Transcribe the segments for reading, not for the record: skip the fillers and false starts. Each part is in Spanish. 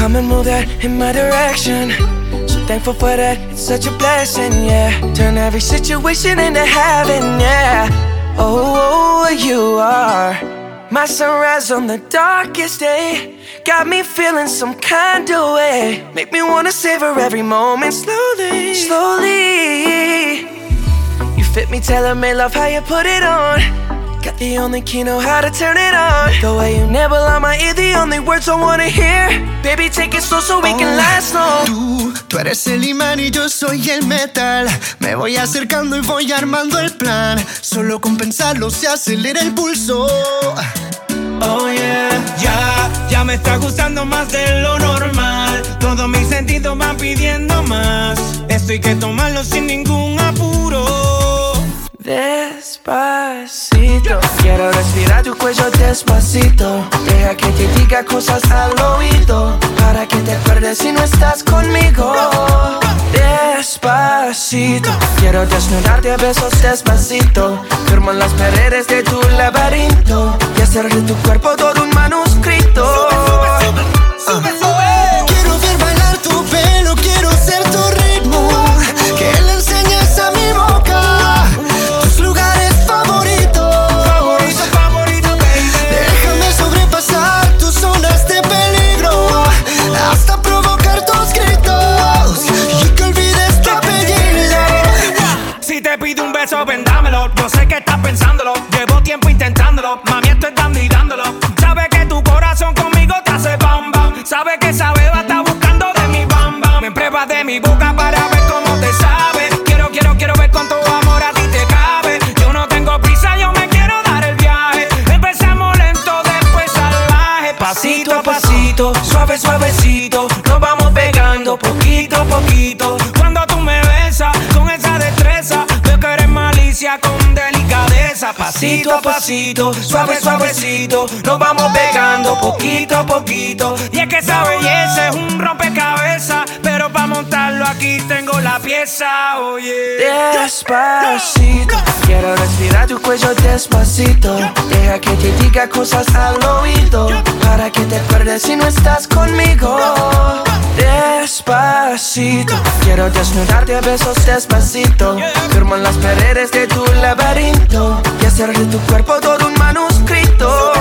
come and move that in my direction. So thankful for that, it's such a blessing, yeah. Turn every situation into heaven, yeah. Oh, you are my sunrise on the darkest day. Got me feeling some kind of way. Make me wanna savor every moment slowly, slowly. You fit me, tailor-made, love how you put it on. Got the only key, know how to turn it on. The way you nibble on my ear, the only words I wanna hear. Baby, take it slow so we can last long. Tú eres el imán y yo soy el metal. Me voy acercando y voy armando el plan. Solo con pensarlo se acelera el pulso. Oh yeah, ya me está gustando más de lo normal. Todos mis sentidos van pidiendo más. Esto hay que tomarlo sin ningún apuro. Despacito, quiero respirar tu cuello despacito. Deja que te diga cosas al oído, para que te acuerdes si no estás conmigo. Despacito, quiero desnudarte a besos despacito. Firmo en las paredes de tu laberinto y hacer de tu cuerpo todo un manuscrito. Sube. Quiero ver bailar tu pelo, quiero ser tu ritmo. Que le enseñes a mi boca tus lugares favoritos. Favorito, baby. Déjame sobrepasar tus zonas de peligro, hasta provocar tus gritos y que olvides tu apellido. Si te pido un beso, ven dámelo. Yo sé que estás pensándolo, llevo tiempo intentándolo. Mami, estoy dando y dándolo. Sabes que tu corazón conmigo te hace bam bam. Sabes que esa beba está buscando de mi bam bam. Me pruebas de mi boca para ver cómo te sabe. Quiero ver cuánto amor a ti te cabe. Yo no tengo prisa, yo me quiero dar el viaje. Empezamos lento, después salvaje. Pasito a pasito, suavecito. Nos vamos pegando poquito a poquito. Cuando tú me besas con esa destreza, veo que eres malicia con delicadeza. Pasito a pasito, suavecito. Nos vamos pegando poquito a poquito. Y es que esa belleza es un rompecabezas, pero para montarlo aquí tengo la pieza, oye. Despacito, quiero respirar tu cuello despacito. Deja que te diga cosas al oído, para que te acuerdes si no estás conmigo. Despacito, quiero desnudarte a besos despacito. Firmo en las paredes de tu laberinto y hacer de tu cuerpo todo un manuscrito.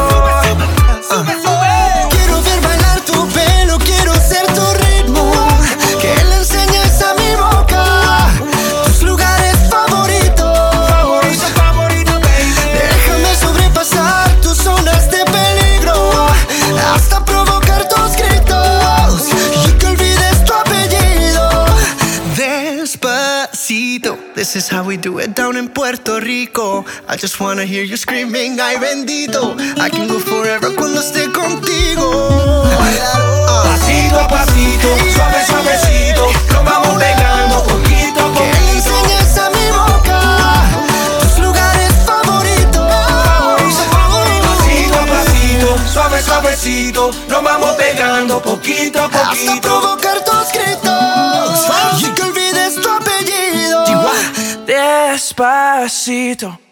Quiero ver bailar tu pelo, quiero ser tu ritmo. Que le enseñes a mi boca tus lugares favoritos. Favorito, baby. Déjame sobrepasar tus zonas de peligro, hasta provocar tus gritos y que olvides tu apellido. Despacito, this is how we do it down in Puerto Rico. I just wanna hear you screaming, ay bendito. I can go forever cuando esté contigo. Pasito a pasito, suavecito. Nos vamos pegando poquito a Que le poquito. enseñes a mi boca tus lugares favoritos. Pasito a pasito, suavecito. Nos vamos pegando poquito a Hasta poquito. provocar tus gritos y que olvides tu apellido. Despacito.